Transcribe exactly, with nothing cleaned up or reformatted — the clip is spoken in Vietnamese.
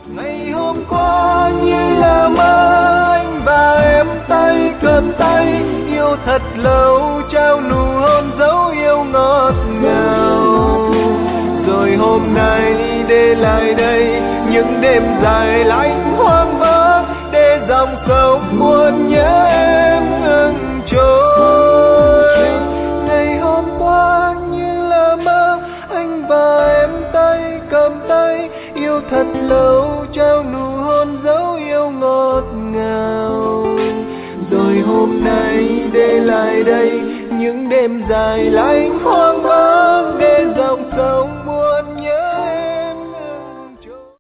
Ngày hôm qua như là mơ, anh và em tay cầm tay, yêu thật lâu trao nụ hôn dấu yêu ngọt ngào. Rồi hôm nay để lại đây những đêm dài lạnh hoang vắng, để dòng sông buồn nhớ em ngừng trôi. Ngày hôm qua như là mơ, anh và em tay cầm tay, yêu thật lâu trao nụ hôn dấu yêu ngọt ngào. Rồi hôm nay để lại đây những đêm dài lạnh hoang vắng,